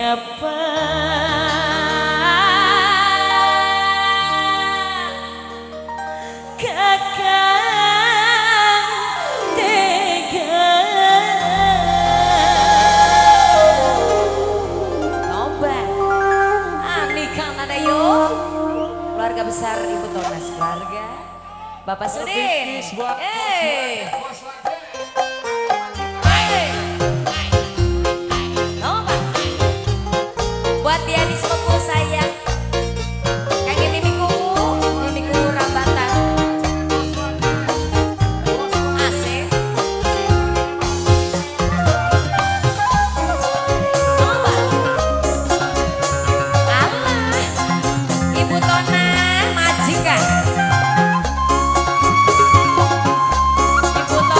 menyapa kakang tega. Nobat Anika mana yuk keluarga besar Ibu Tonas keluarga Bapak Sudin. Buat dia di sepupu sayang kayak Mimi Kumu Rambatan asik. Allah Ibu Tona majikan Ibu Tona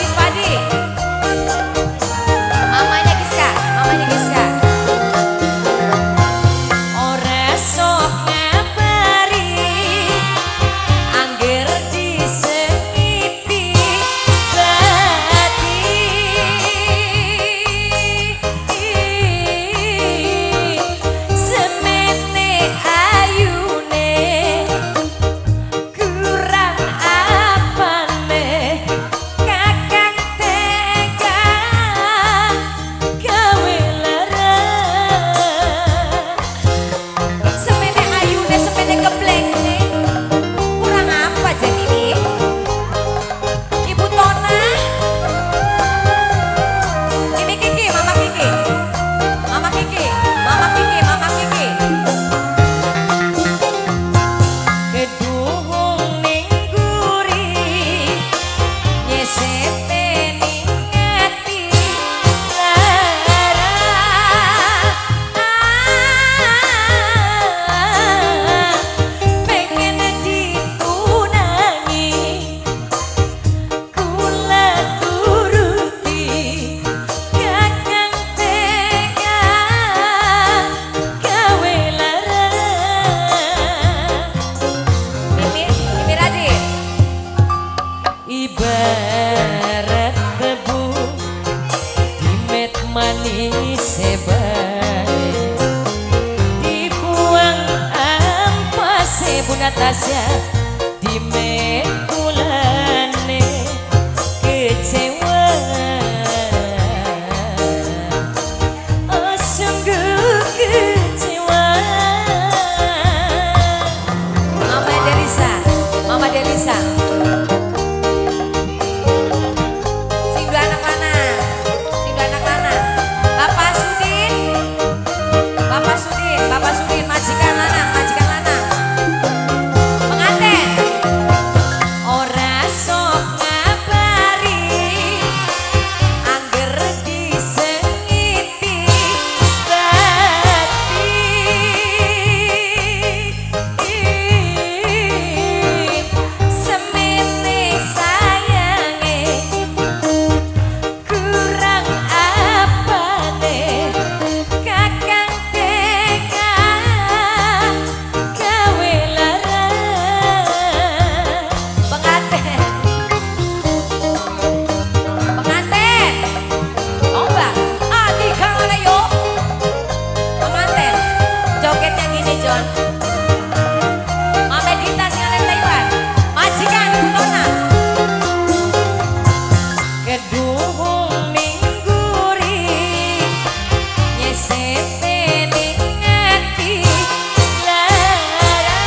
Padi. Mamanya Giska, mamanya Giska. Ora sok ngabari, angger disengiti bati. Semene ayune kurang apane, kakang tega gawe lara. Semene ayune, semene keblenge, kurang apa jadi ini? Ibu Tona, ini Kiki, Mama Kiki, Mama Kiki, Mama Kiki, Mama Kiki. Keduhung ning guri, nyesete ning ati lara. Pengen ditunangi, kula turuti, kakang tega gawe lara. Mimi Radit. Ibarat tebu dimet manis bae, dibuang ampase Bu Natasha, dimet kulane kecewa. Oh sungguh kecewa. Mama Delisa, Mama Delisa. Sing dua anak lanang, sing dua anak lanang. Bapak Sudin, Bapak Sudin, Bapak Sudin, majikan lanang, majikan lanang. Pengantin. Ora sok ngabari, angger disengiti bati. Semene sayange kurang apane, kakang tega gawe lara. Pengantin, pengantin, coba Adi kemana yuk? Pengantin, joget yang ini John. Mama Dita singaleng Taiwan, majikan Ibu Tona. Keduhung ning guri, nyesete ning ati lara.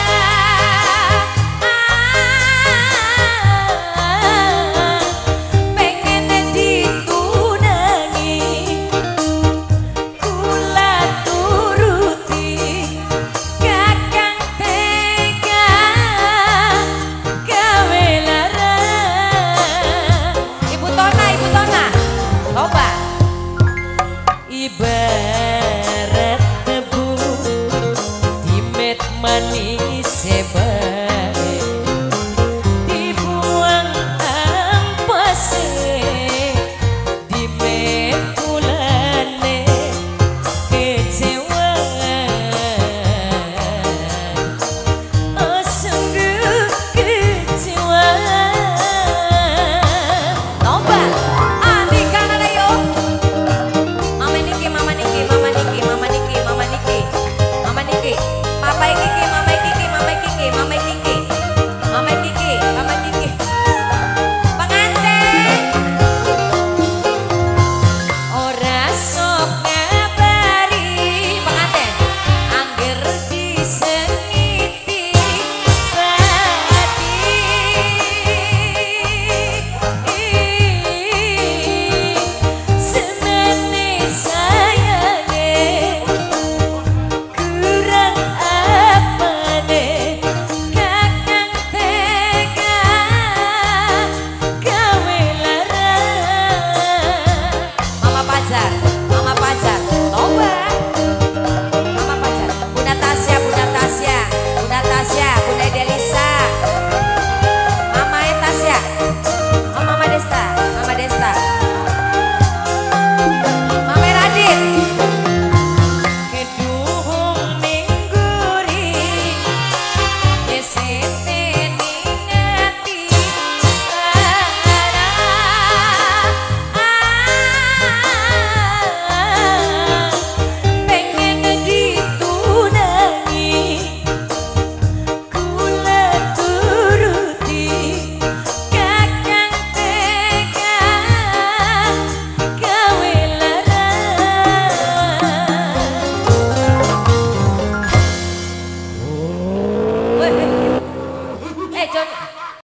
Pengen ditunangi, kula turuti, kakang tega gawe lara. Ibu Tona, Ibu Tona, coba. Ibarat